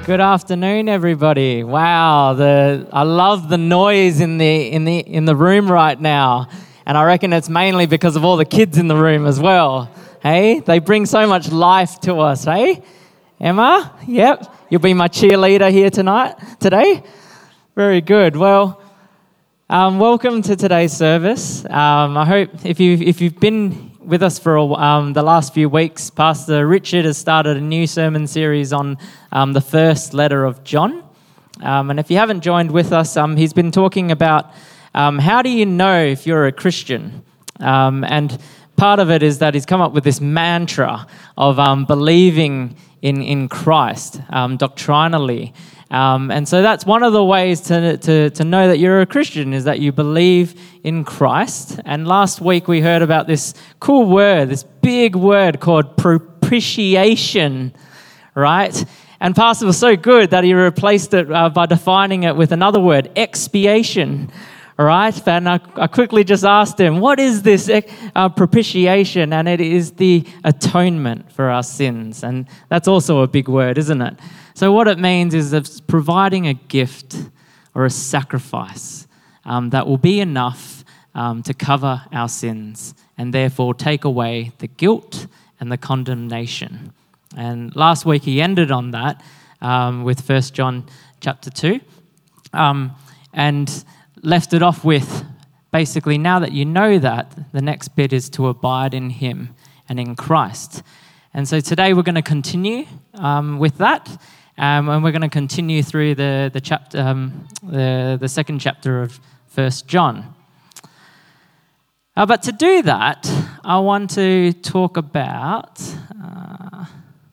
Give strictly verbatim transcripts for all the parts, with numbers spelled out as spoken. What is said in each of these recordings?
Good afternoon, everybody. Wow, the I love the noise in the in the in the room right now, and I reckon it's mainly because of all the kids in the room as well. Hey, they bring so much life to us. Hey, Emma. Yep, you'll be my cheerleader here tonight, today. Very good. Well, um, welcome to today's service. Um, I hope if you if you've been with us for um, the last few weeks, Pastor Richard has started a new sermon series on um, the first letter of John. Um, and if you haven't joined with us, um, he's been talking about um, how do you know if you're a Christian? Um, and part of it is that he's come up with this mantra of um, believing in, in Christ um, doctrinally. Um, and so that's one of the ways to, to to know that you're a Christian, is that you believe in Christ. And last week we heard about this cool word, this big word called propitiation, right? And Pastor was so good that he replaced it uh, by defining it with another word, expiation, all right? And I, I quickly just asked him, what is this uh, propitiation? And it is the atonement for our sins. And that's also a big word, isn't it? So what it means is it's providing a gift or a sacrifice um, that will be enough um, to cover our sins and therefore take away the guilt and the condemnation. And last week he ended on that um, with First John chapter two um, and left it off with basically, now that you know that, the next bit is to abide in him and in Christ. And so today we're going to continue um, with that. Um, and we're going to continue through the the chapter, um, the the second chapter of First John. Uh, but to do that, I want to talk about. Uh,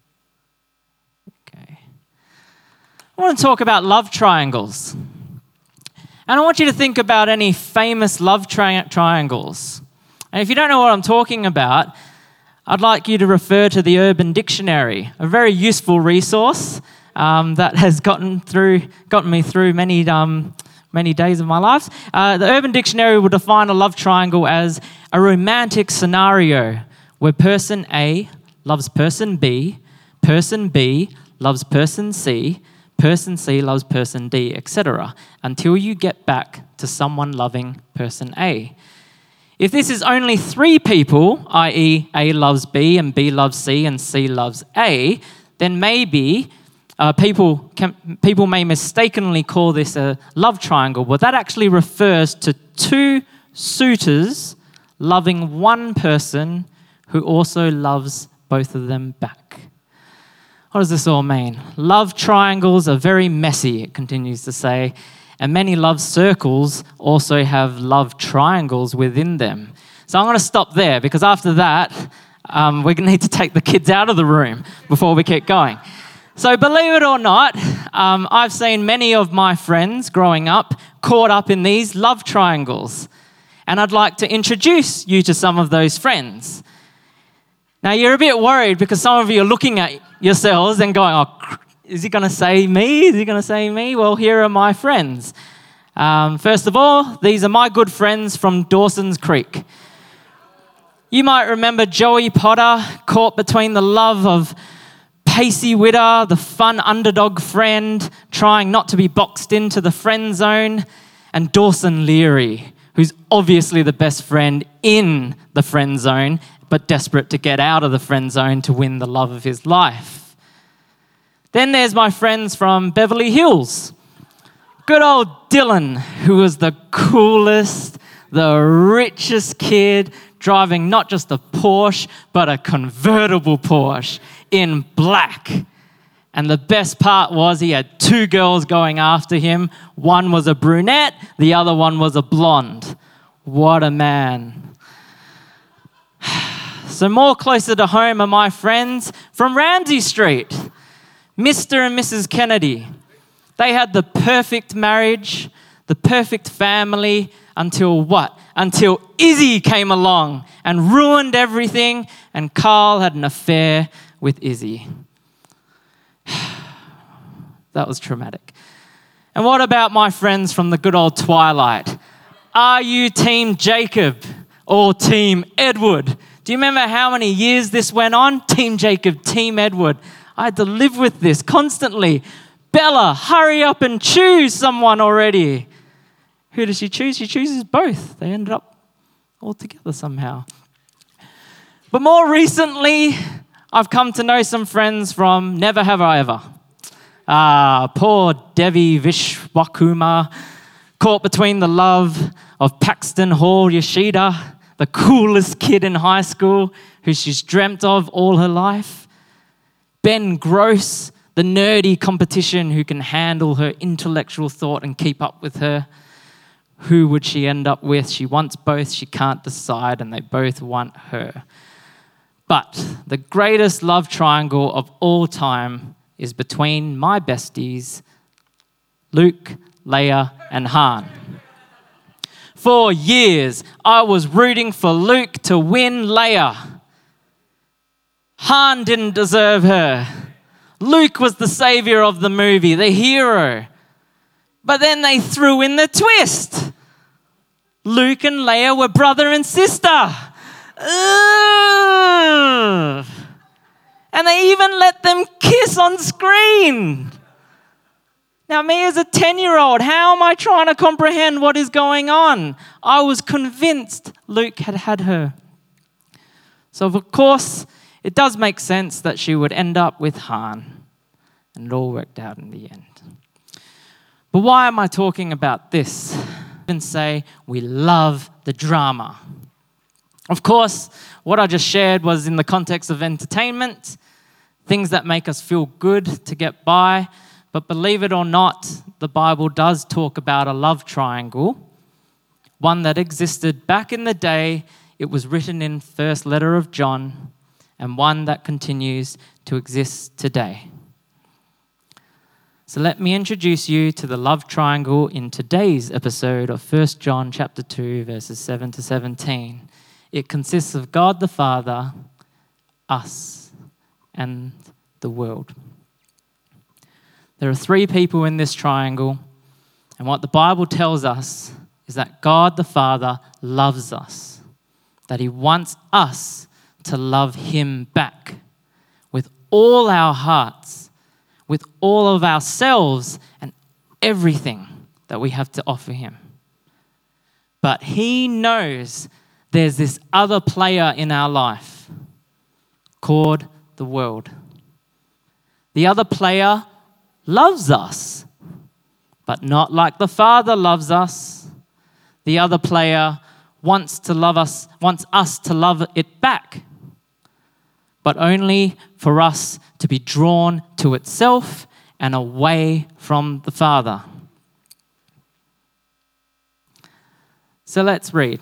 okay, I want to talk about love triangles, and I want you to think about any famous love tri- triangles. And if you don't know what I'm talking about, I'd like you to refer to the Urban Dictionary, a very useful resource. Um, that has gotten through, gotten me through many, um, many days of my life. Uh, the Urban Dictionary will define a love triangle as a romantic scenario where person A loves person B, person B loves person C, person C loves person D, et cetera, until you get back to someone loving person A. If this is only three people, that is, A loves B and B loves C and C loves A, then maybe Uh, people can, people may mistakenly call this a love triangle, but that actually refers to two suitors loving one person who also loves both of them back. What does this all mean? Love triangles are very messy, it continues to say, and many love circles also have love triangles within them. So I'm going to stop there, because after that, um, we're going to need to take the kids out of the room before we keep going. So believe it or not, um, I've seen many of my friends growing up caught up in these love triangles. And I'd like to introduce you to some of those friends. Now, you're a bit worried because some of you are looking at yourselves and going, oh, is he going to say me? Is he going to say me? Well, here are my friends. Um, first of all, these are my good friends from Dawson's Creek. You might remember Joey Potter caught between the love of Pacey Witter, the fun underdog friend, trying not to be boxed into the friend zone, and Dawson Leary, who's obviously the best friend in the friend zone, but desperate to get out of the friend zone to win the love of his life. Then there's my friends from Beverly Hills. Good old Dylan, who was the coolest, the richest kid, driving not just a Porsche, but a convertible Porsche in black. And the best part was he had two girls going after him. One was a brunette, the other one was a blonde. What a man. So more closer to home are my friends from Ramsey Street, Mister and Missus Kennedy. They had the perfect marriage, the perfect family, until what? Until Izzy came along and ruined everything, and Carl had an affair with Izzy. That was traumatic. And what about my friends from the good old Twilight? Are you Team Jacob or Team Edward? Do you remember how many years this went on? Team Jacob, Team Edward. I had to live with this constantly. Bella, hurry up and choose someone already. Who does she choose? She chooses both. They ended up all together somehow. But more recently, I've come to know some friends from Never Have I Ever. Ah, poor Devi Vishwakumar, caught between the love of Paxton Hall Yoshida, the coolest kid in high school who she's dreamt of all her life. Ben Gross, the nerdy competition who can handle her intellectual thought and keep up with her. Who would she end up with? She wants both, she can't decide, and they both want her. But the greatest love triangle of all time is between my besties, Luke, Leia, and Han. For years, I was rooting for Luke to win Leia. Han didn't deserve her. Luke was the savior of the movie, the hero. But then they threw in the twist. Luke and Leia were brother and sister. Ugh. And they even let them kiss on screen. Now, me as a ten-year-old, how am I trying to comprehend what is going on? I was convinced Luke had had her. So, of course, it does make sense that she would end up with Han. And it all worked out in the end. But why am I talking about this? And say we love the drama. Of course, what I just shared was in the context of entertainment, things that make us feel good to get by. But believe it or not, the Bible does talk about a love triangle, one that existed back in the day. It was written in first letter of John, and one that continues to exist today. So let me introduce you to the love triangle in today's episode of First John chapter two, verses seven to seventeen. It consists of God the Father, us, and the world. There are three people in this triangle, and what the Bible tells us is that God the Father loves us, that he wants us to love him back with all our hearts, with all of ourselves and everything that we have to offer him. But he knows there's this other player in our life called the world. The other player loves us, but not like the Father loves us. The other player wants to love us, wants us to love it back, but only for us to be drawn to itself and away from the Father. So let's read.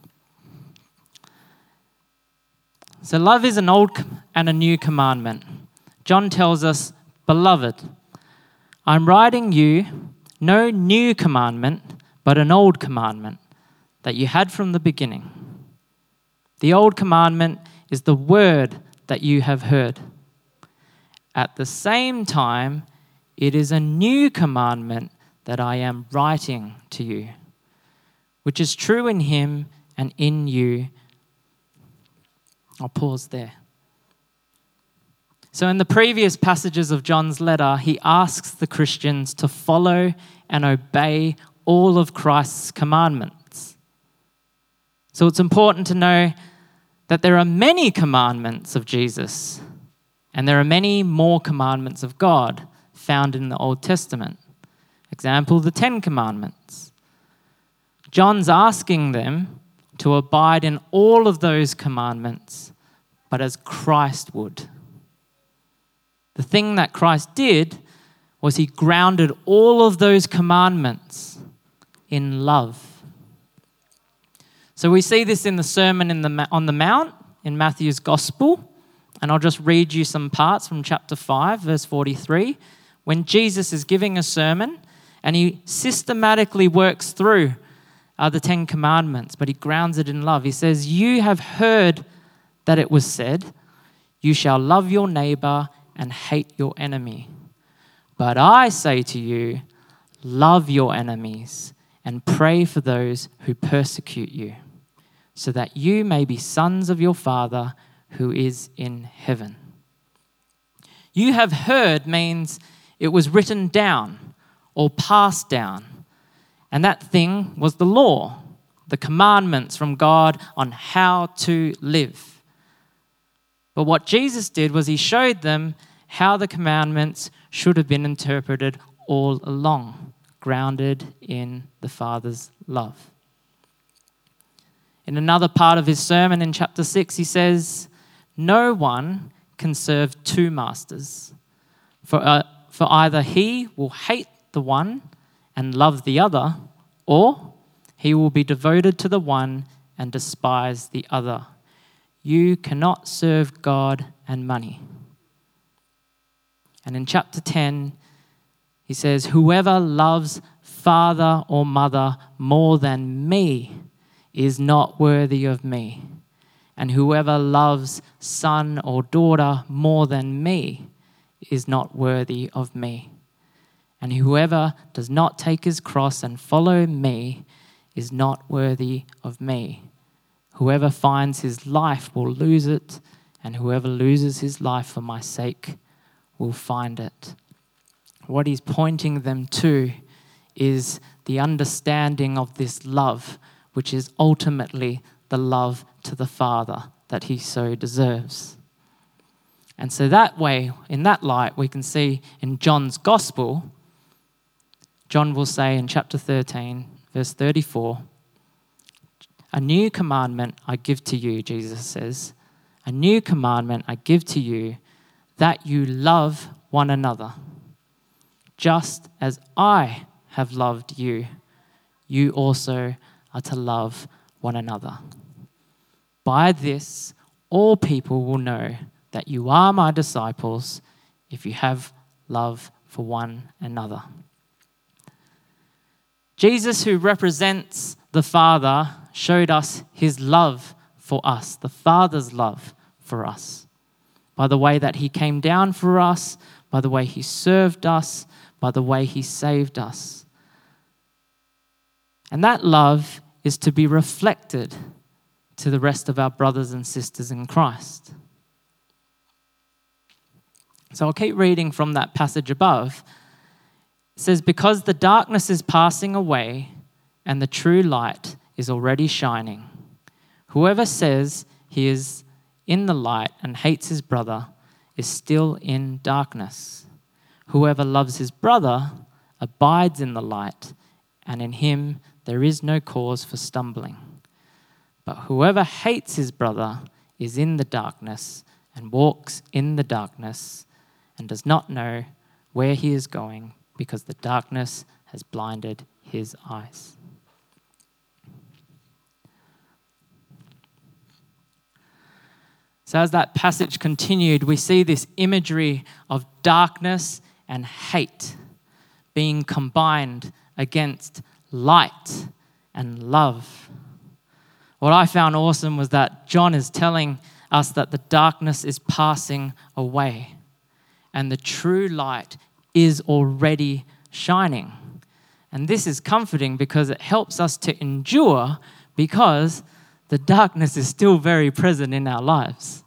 So love is an old and a new commandment. John tells us, "Beloved, I'm writing you no new commandment, but an old commandment that you had from the beginning. The old commandment is the word that you have heard. At the same time, it is a new commandment that I am writing to you, which is true in him and in you." I'll pause there. So in the previous passages of John's letter, he asks the Christians to follow and obey all of Christ's commandments. So it's important to know that there are many commandments of Jesus, and there are many more commandments of God found in the Old Testament. Example, the Ten Commandments. John's asking them to abide in all of those commandments, but as Christ would. The thing that Christ did was he grounded all of those commandments in love. So we see this in the Sermon in the, on the Mount in Matthew's Gospel. And I'll just read you some parts from chapter five, verse forty-three. When Jesus is giving a sermon and he systematically works through uh, the Ten Commandments, but he grounds it in love. He says, "You have heard that it was said, 'You shall love your neighbor and hate your enemy.' But I say to you, love your enemies and pray for those who persecute you, so that you may be sons of your Father who is in heaven." You have heard means it was written down or passed down. And that thing was the law, the commandments from God on how to live. But what Jesus did was he showed them how the commandments should have been interpreted all along, grounded in the Father's love. In another part of his sermon in chapter six, he says, "No one can serve two masters, for, uh, for either he will hate the one and love the other, or he will be devoted to the one and despise the other. You cannot serve God and money." And in chapter ten, he says, "Whoever loves father or mother more than me is not worthy of me. And whoever loves son or daughter more than me is not worthy of me. And whoever does not take his cross and follow me is not worthy of me. Whoever finds his life will lose it, and whoever loses his life for my sake will find it." What he's pointing them to is the understanding of this love, which is ultimately the love to the Father that he so deserves. And so that way, in that light, we can see in John's Gospel, John will say in chapter thirteen, verse thirty-four, "A new commandment I give to you," Jesus says, "a new commandment I give to you, that you love one another. Just as I have loved you, you also are to love one another. By this, all people will know that you are my disciples if you have love for one another." Jesus, who represents the Father, showed us his love for us, the Father's love for us, by the way that he came down for us, by the way he served us, by the way he saved us. And that love is to be reflected to the rest of our brothers and sisters in Christ. So I'll keep reading from that passage above. It says, "Because the darkness is passing away and the true light is already shining. Whoever says he is in the light and hates his brother is still in darkness. Whoever loves his brother abides in the light, and in him there is no cause for stumbling. But whoever hates his brother is in the darkness and walks in the darkness and does not know where he is going, because the darkness has blinded his eyes." So as that passage continued, we see this imagery of darkness and hate being combined against light and love. What I found awesome was that John is telling us that the darkness is passing away and the true light is already shining. And this is comforting because it helps us to endure, because the darkness is still very present in our lives.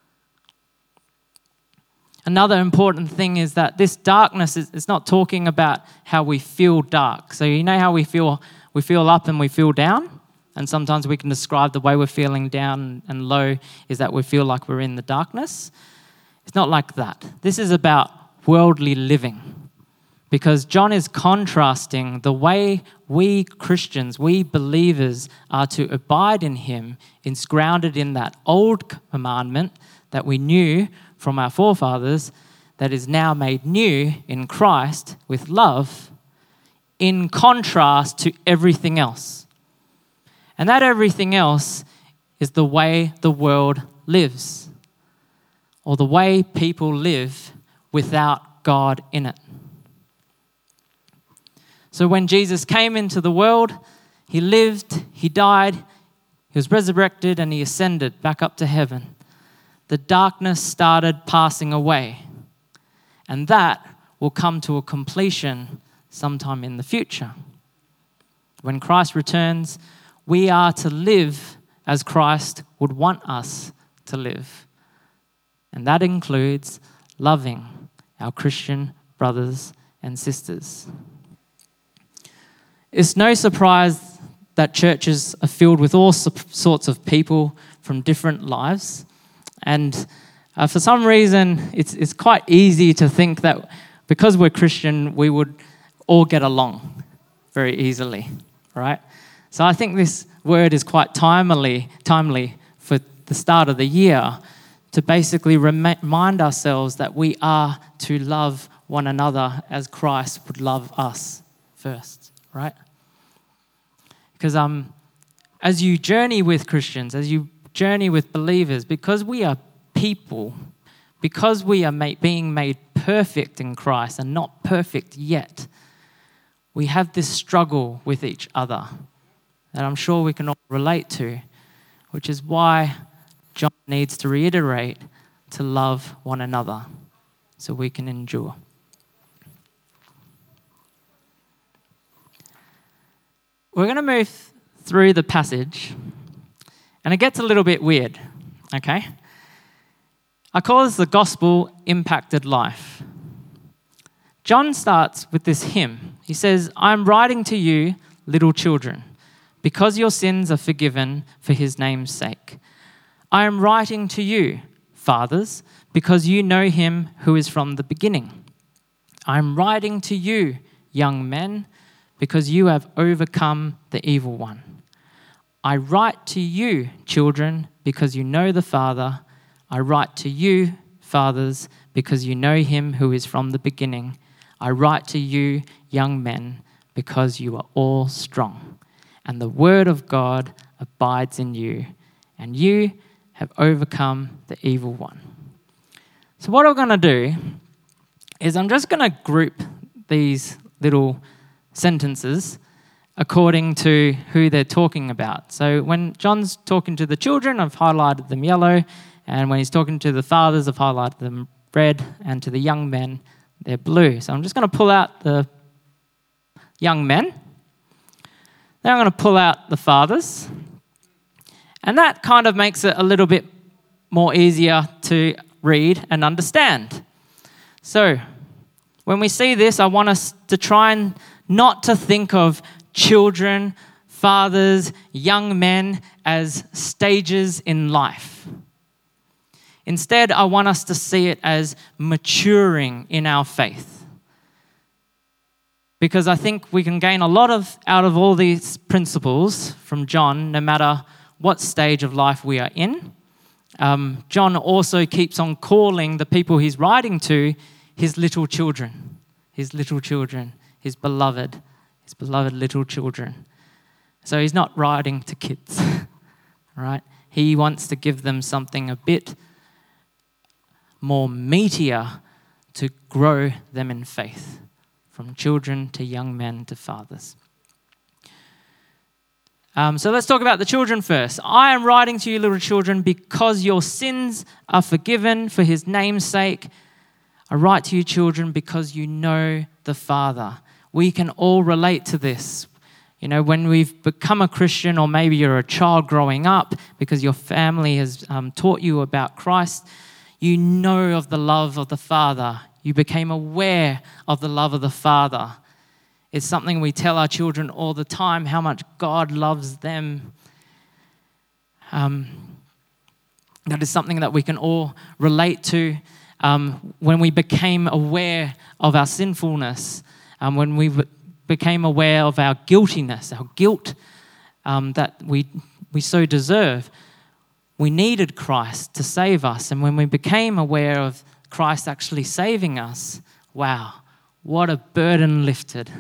Another important thing is that this darkness is it's not talking about how we feel dark. So you know how we feel we feel up and we feel down? And sometimes we can describe the way we're feeling down and low is that we feel like we're in the darkness. It's not like that. This is about worldly living, because John is contrasting the way we Christians, we believers, are to abide in him. It's grounded in that old commandment that we knew from our forefathers that is now made new in Christ with love, in contrast to everything else. And that everything else is the way the world lives, or the way people live without God in it. So when Jesus came into the world, he lived, he died, he was resurrected, and he ascended back up to heaven. The darkness started passing away, and that will come to a completion sometime in the future. When Christ returns, we are to live as Christ would want us to live. And that includes loving our Christian brothers and sisters. It's no surprise that churches are filled with all sorts of people from different lives. And uh, for some reason, it's, it's quite easy to think that because we're Christian, we would all get along very easily, right? So I think this word is quite timely, timely for the start of the year to basically remind ourselves that we are to love one another as Christ would love us first, right? Because um, as you journey with Christians, as you journey with believers, because we are people, because we are made, being made perfect in Christ and not perfect yet, we have this struggle with each other that I'm sure we can all relate to, which is why John needs to reiterate to love one another so we can endure. We're going to move through the passage, and it gets a little bit weird, okay? I call this the gospel impacted life. John starts with this hymn. He says, I'm writing to you, little children, because your sins are forgiven for his name's sake. I am writing to you, fathers, because you know him who is from the beginning. I am writing to you, young men, because you have overcome the evil one. I write to you, children, because you know the Father. I write to you, fathers, because you know him who is from the beginning. I write to you, young men, because you are all strong, and the word of God abides in you, and you have overcome the evil one. So what I'm going to do is I'm just going to group these little sentences according to who they're talking about. So when John's talking to the children, I've highlighted them yellow, and when he's talking to the fathers, I've highlighted them red, and to the young men, they're blue. So I'm just going to pull out the young men. Then I'm going to pull out the fathers. And that kind of makes it a little bit more easier to read and understand. So when we see this, I want us to try and not to think of children, fathers, young men as stages in life. Instead, I want us to see it as maturing in our faith. Because I think we can gain a lot of out of all these principles from John, no matter what stage of life we are in. Um, John also keeps on calling the people he's writing to his little children, his little children, his beloved, his beloved little children. So he's not writing to kids, right? He wants to give them something a bit more meatier to grow them in faith, from children to young men to fathers. Um, so let's talk about the children first. I am writing to you, little children, because your sins are forgiven for his name's sake. I write to you, children, because you know the Father. We can all relate to this. You know, when we've become a Christian, or maybe you're a child growing up because your family has um, taught you about Christ, you know of the love of the Father. You became aware of the love of the Father. It's something we tell our children all the time, how much God loves them. Um, that is something that we can all relate to. Um, when we became aware of our sinfulness, um, when we w- became aware of our guiltiness, our guilt um, that we we so deserve, we needed Christ to save us. And when we became aware of Christ actually saving us, wow, what a burden lifted.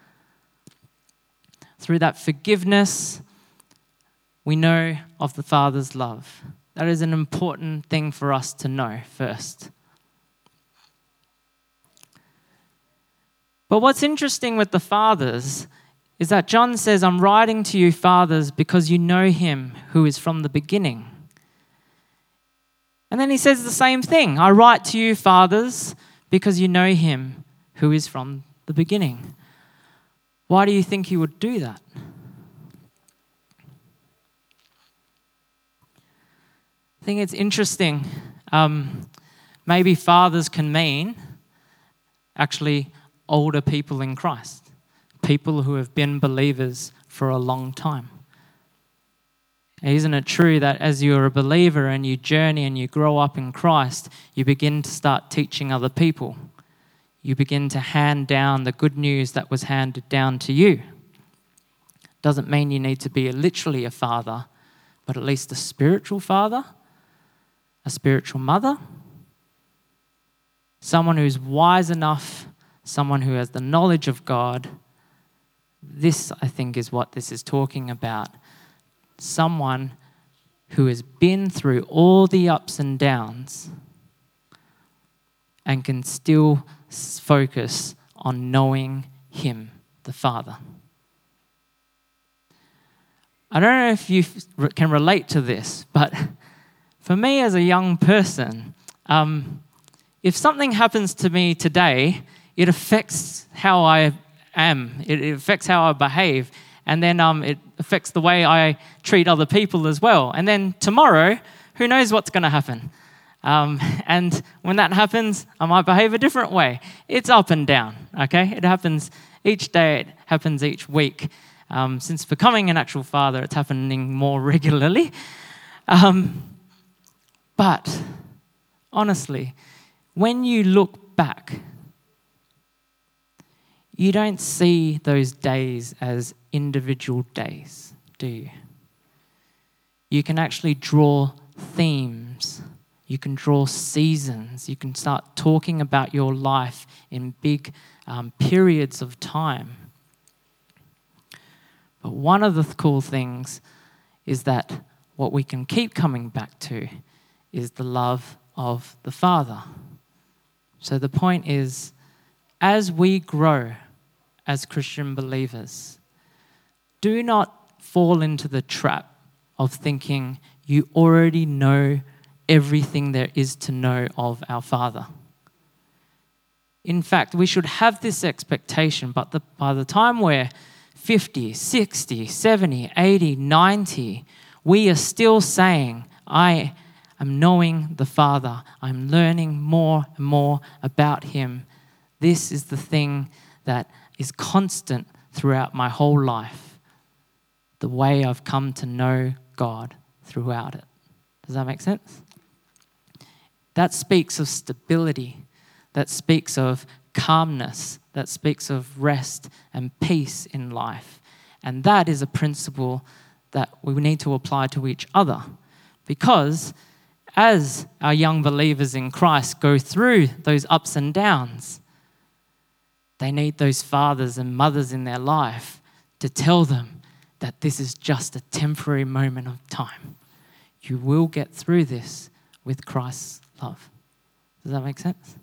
Through that forgiveness, we know of the Father's love. That is an important thing for us to know first. But what's interesting with the fathers is that John says, I'm writing to you, fathers, because you know him who is from the beginning. And then he says the same thing. I write to you, fathers, because you know him who is from the beginning. Why do you think he would do that? I think it's interesting. Um, maybe fathers can mean actually older people in Christ, people who have been believers for a long time. Isn't it true that as you're a believer and you journey and you grow up in Christ, you begin to start teaching other people? You begin to hand down the good news that was handed down to you. Doesn't mean you need to be literally a father, but at least a spiritual father, a spiritual mother, someone who's wise enough, someone who has the knowledge of God. This, I think, is what this is talking about. Someone who has been through all the ups and downs and can still focus on knowing Him, the Father. I don't know if you can relate to this, but for me as a young person, um, if something happens to me today, it affects how I am. It, it affects how I behave. And then um, it affects the way I treat other people as well. And then tomorrow, who knows what's going to happen? Um, and when that happens, I might behave a different way. It's up and down, okay? It happens each day. It happens each week. Um, since becoming an actual father, it's happening more regularly. Um, but honestly, when you look back, you don't see those days as individual days, do you? You can actually draw themes. You can draw seasons. You can start talking about your life in big um, periods of time. But one of the cool things is that what we can keep coming back to is the love of the Father. So the point is, as we grow as Christian believers, do not fall into the trap of thinking you already know everything there is to know of our Father. In fact, we should have this expectation, but the, by the time we're fifty, sixty, seventy, eighty, ninety, we are still saying, I am knowing the Father. I'm learning more and more about Him. This is the thing that is constant throughout my whole life. The way I've come to know God throughout it. Does that make sense? That speaks of stability. That speaks of calmness. That speaks of rest and peace in life. And that is a principle that we need to apply to each other. Because as our young believers in Christ go through those ups and downs, they need those fathers and mothers in their life to tell them that this is just a temporary moment of time. You will get through this with Christ's love. Does that make sense?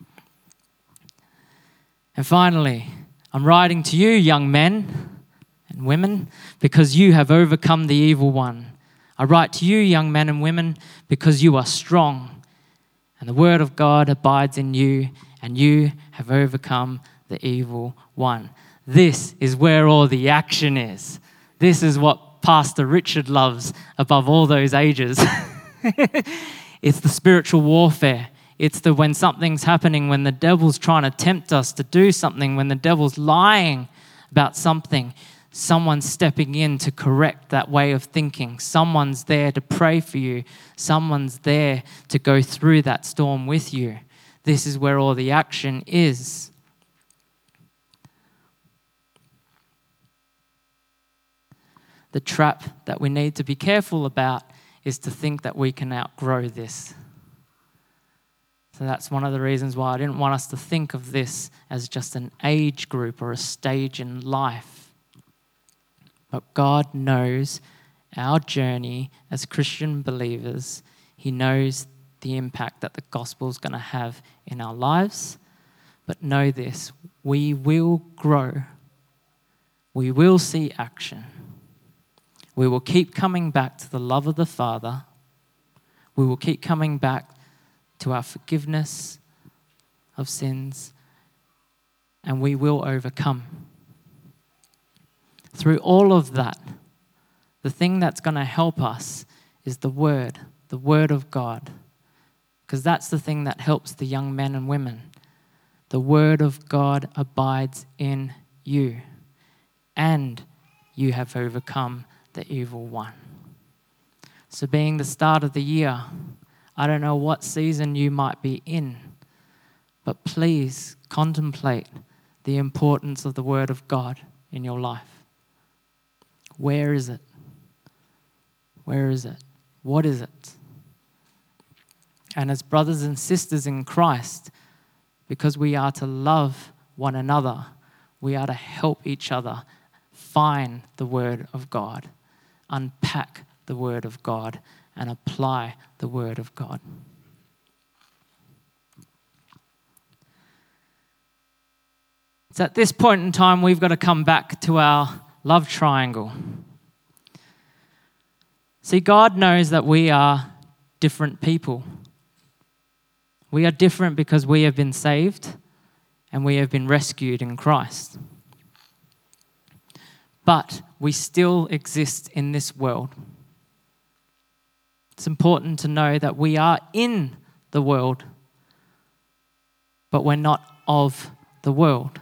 And finally, I'm writing to you, young men and women, because you have overcome the evil one. I write to you, young men and women, because you are strong, and the word of God abides in you, and you have overcome the evil one. This is where all the action is. This is what Pastor Richard loves above all those ages. It's the spiritual warfare. It's the when something's happening, when the devil's trying to tempt us to do something, when the devil's lying about something, someone's stepping in to correct that way of thinking. Someone's there to pray for you. Someone's there to go through that storm with you. This is where all the action is. The trap that we need to be careful about is to think that we can outgrow this. So that's one of the reasons why I didn't want us to think of this as just an age group or a stage in life. But God knows our journey as Christian believers. He knows the impact that the gospel is going to have in our lives. But know this, we will grow. We will see action. We will keep coming back to the love of the Father. We will keep coming back to our forgiveness of sins, and we will overcome. Through all of that, the thing that's going to help us is the Word, the Word of God, because that's the thing that helps the young men and women. the word of God abides in you, and you have overcome the evil one. So being the start of the year, I don't know what season you might be in, but please contemplate the importance of the word of God in your life. Where is it? Where is it? What is it? And as brothers and sisters in Christ, because we are to love one another, we are to help each other find the word of God, unpack the word of God, and apply the word of God. It's at this point in time we've got to come back to our love triangle. See, God knows that we are different people. We are different because we have been saved and we have been rescued in Christ. But we still exist in this world. It's important to know that we are in the world, but we're not of the world.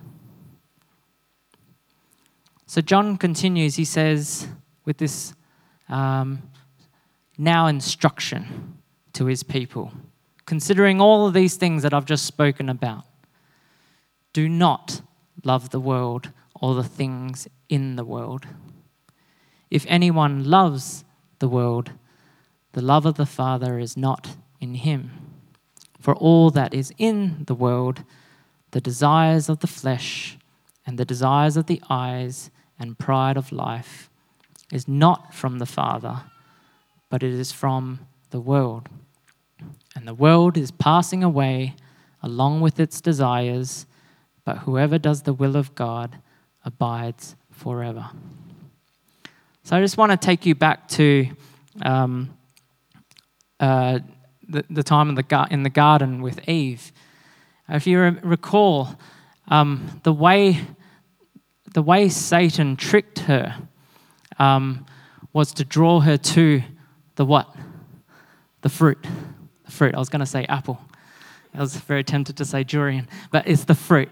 So John continues, he says, with this um, now instruction to his people, considering all of these things that I've just spoken about. Do not love the world or the things in the world. If anyone loves the world, the love of the Father is not in him. For all that is in the world, the desires of the flesh and the desires of the eyes and pride of life, is not from the Father, but it is from the world. And the world is passing away along with its desires, but whoever does the will of God abides forever. So I just want to take you back to um, uh, the, the time in the, gar- in the garden with Eve. If you re- recall, um, the way the way Satan tricked her um, was to draw her to the what? The fruit. The fruit. I was going to say apple. I was very tempted to say durian, but it's the fruit.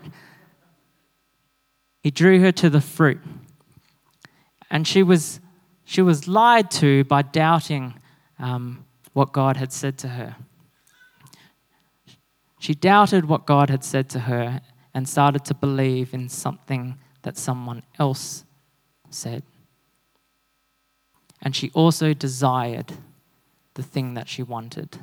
He drew her to the fruit. And she was she was lied to by doubting um, what God had said to her. She doubted what God had said to her and started to believe in something that someone else said. And she also desired the thing that she wanted.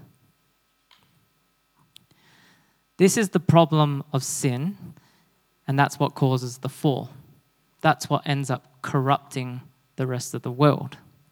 This is the problem of sin, and that's what causes the fall. That's what ends up corrupting the rest of the world.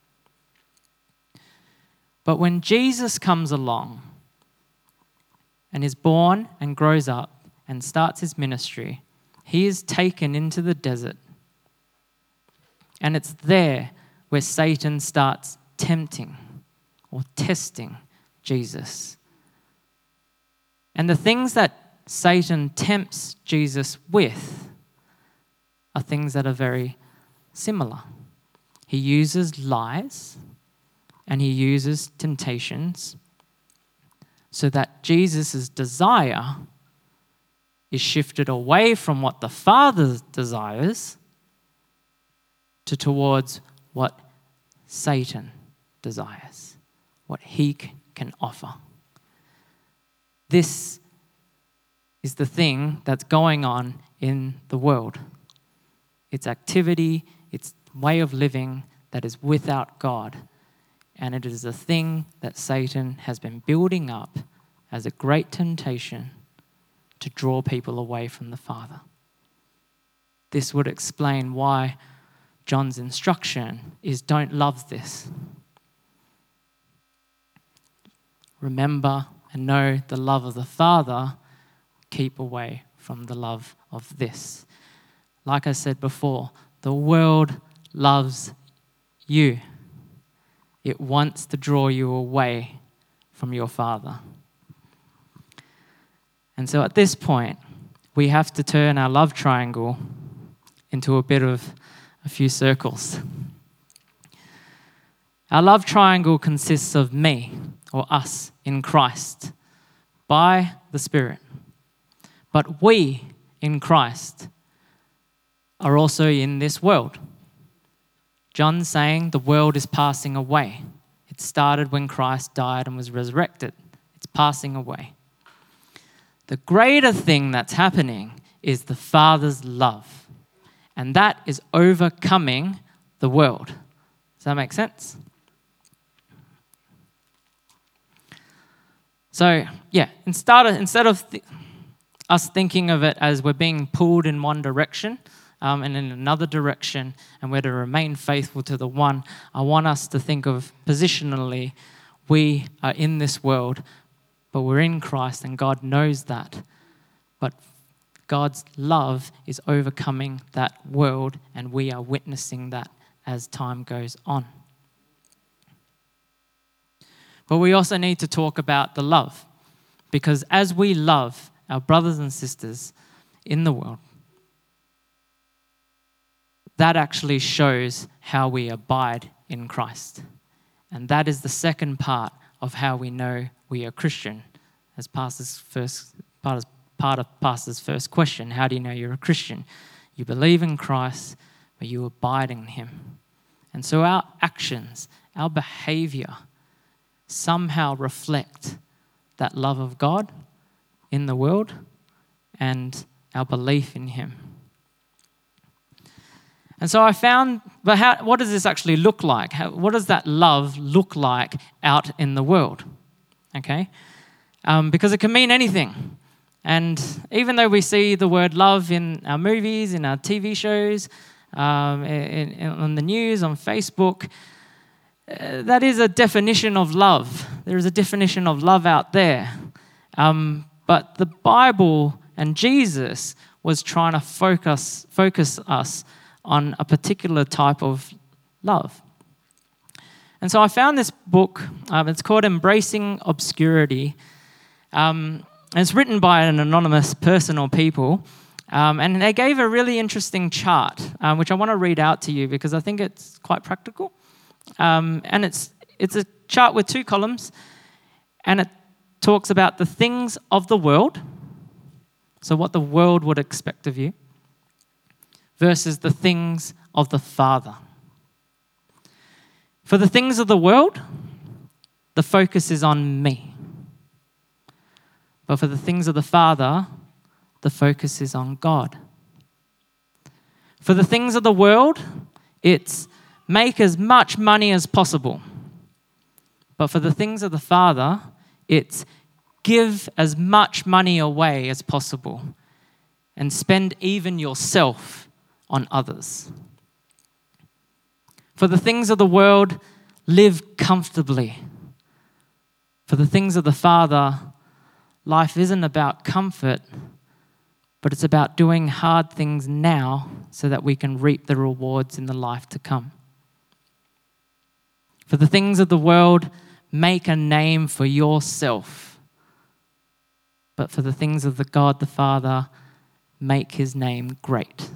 But when Jesus comes along and is born and grows up and starts his ministry, he is taken into the desert. And it's there where Satan starts tempting or testing Jesus. And the things that Satan tempts Jesus with are things that are very similar. He uses lies and he uses temptations so that Jesus' desire is shifted away from what the Father desires to towards what Satan desires, what he c- can offer. This is the thing that's going on in the world. It's activity, it's way of living that is without God. And it is a thing that Satan has been building up as a great temptation to draw people away from the Father. This would explain why John's instruction is don't love this. Remember and know the love of the Father, keep away from the love of this. Like I said before, the world loves you. It wants to draw you away from your Father. And so at this point, we have to turn our love triangle into a bit of a few circles. Our love triangle consists of me, or us, in Christ, by the Spirit. But we in Christ are also in this world. John's saying the world is passing away. It started when Christ died and was resurrected. It's passing away. The greater thing that's happening is the Father's love. And that is overcoming the world. Does that make sense? So, yeah, instead of, instead of th- us thinking of it as we're being pulled in one direction um, and in another direction, and we're to remain faithful to the one, I want us to think of positionally, we are in this world, but we're in Christ, and God knows that. But God's love is overcoming that world, and we are witnessing that as time goes on. But we also need to talk about the love, because as we love our brothers and sisters in the world, that actually shows how we abide in Christ. And that is the second part of how we know we are Christian, as Pastor's first part of, part of Pastor's first question. How do you know you're a Christian? You believe in Christ, but you abide in him. And so our actions, our behavior, somehow reflect that love of God in the world and our belief in him. And so I found, but how, what does this actually look like? How, what does that love look like out in the world? Okay? Um, because it can mean anything. And even though we see the word love in our movies, in our T V shows, um, in, in, on the news, on Facebook, uh, that is a definition of love. There is a definition of love out there. Um, but the Bible and Jesus was trying to focus, focus us on a particular type of love. And so I found this book. Um, it's called Embracing Obscurity. Um, and it's written by an anonymous person or people. Um, and they gave a really interesting chart, um, which I want to read out to you because I think it's quite practical. Um, and it's it's a chart with two columns. And it talks about the things of the world, so what the world would expect of you, versus the things of the Father. For the things of the world, the focus is on me. But for the things of the Father, the focus is on God. For the things of the world, it's make as much money as possible. But for the things of the Father, it's give as much money away as possible and spend even yourself on others. For the things of the world, live comfortably. For the things of the Father, life isn't about comfort, but it's about doing hard things now so that we can reap the rewards in the life to come. For the things of the world, make a name for yourself. But for the things of the God the Father, make his name great.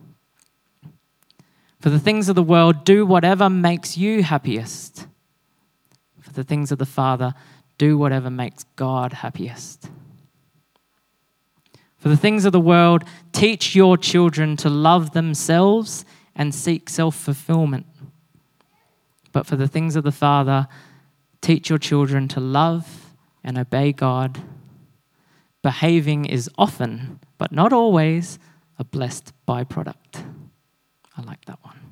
For the things of the world, do whatever makes you happiest. For the things of the Father, do whatever makes God happiest. For the things of the world, teach your children to love themselves and seek self-fulfillment. But for the things of the Father, teach your children to love and obey God. Behaving is often, but not always, a blessed byproduct. I like that one.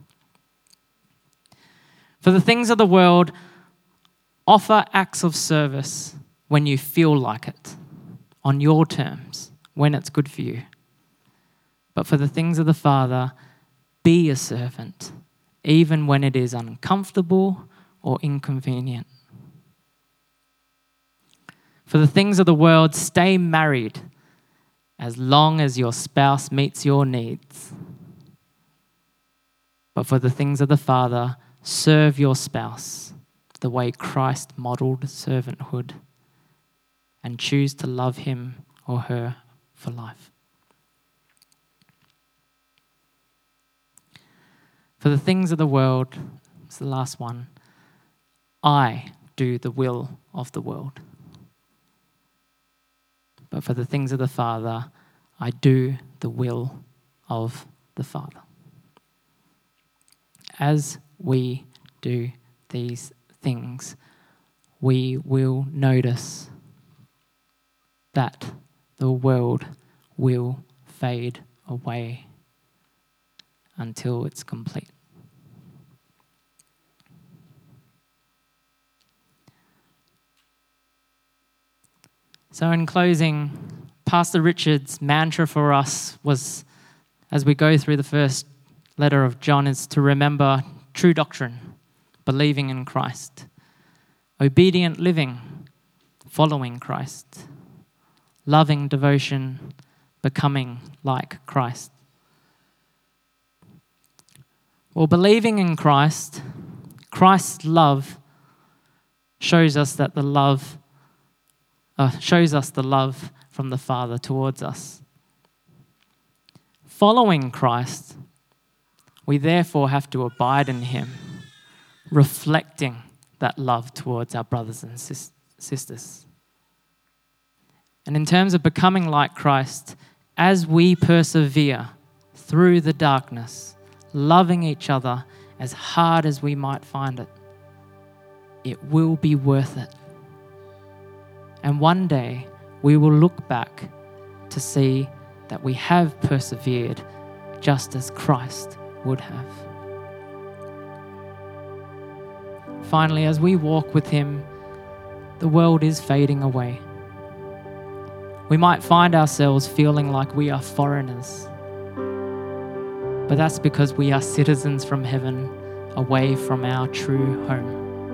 For the things of the world, offer acts of service when you feel like it, on your terms, when it's good for you. But for the things of the Father, be a servant, even when it is uncomfortable or inconvenient. For the things of the world, stay married as long as your spouse meets your needs. But for the things of the Father, serve your spouse the way Christ modeled servanthood and choose to love him or her for life. For the things of the world, it's the last one, I do the will of the world. But for the things of the Father, I do the will of the Father. As we do these things, we will notice that the world will fade away until it's complete. So in closing, Pastor Richard's mantra for us was, as we go through the first letter of John, is to remember true doctrine, believing in Christ, obedient living, following Christ, loving devotion, becoming like Christ. Well, believing in Christ, Christ's love shows us that the love uh, shows us the love from the Father towards us. Following Christ, we therefore have to abide in him, reflecting that love towards our brothers and sis- sisters. And in terms of becoming like Christ, as we persevere through the darkness, loving each other as hard as we might find it, it will be worth it. And one day we will look back to see that we have persevered just as Christ would have. Finally, as we walk with him, the world is fading away. We might find ourselves feeling like we are foreigners, but that's because we are citizens from heaven, away from our true home.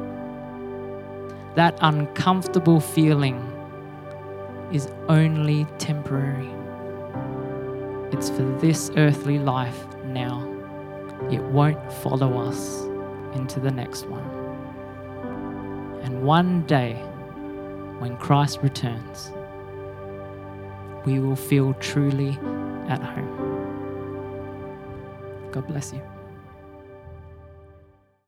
That uncomfortable feeling is only temporary. It's for this earthly life now. It won't follow us into the next one. And one day, when Christ returns, we will feel truly at home. God bless you.